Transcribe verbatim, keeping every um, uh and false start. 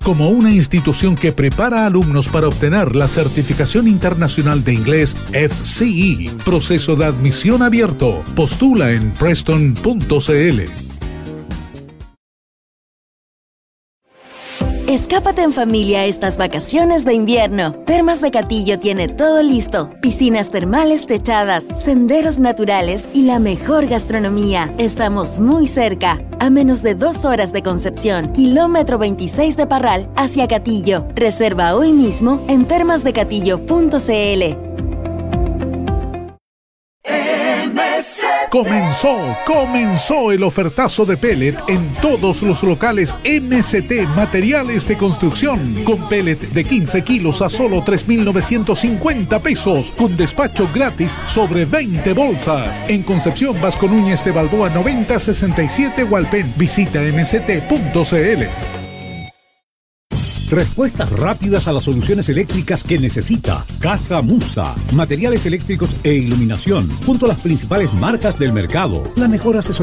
como una institución que prepara a alumnos para obtener la certificación internacional de inglés F C E. Proceso de admisión abierto. Postula en preston punto c l. Escápate en familia estas vacaciones de invierno. Termas de Catillo tiene todo listo. Piscinas termales techadas, senderos naturales y la mejor gastronomía. Estamos muy cerca, a menos de dos horas de Concepción, kilómetro veintiséis de Parral hacia Catillo. Reserva hoy mismo en termas de catillo punto c l. Comenzó, comenzó el ofertazo de pellet en todos los locales M S T Materiales de Construcción, con pellet de quince kilos a solo tres mil novecientos cincuenta pesos, con despacho gratis sobre veinte bolsas. En Concepción, Vasco Núñez de Balboa noventa sesenta y siete Hualpén. Visita m s t punto c l. Respuestas rápidas a las soluciones eléctricas que necesita. Casa Musa. Materiales eléctricos e iluminación, junto a las principales marcas del mercado. La mejor asesoría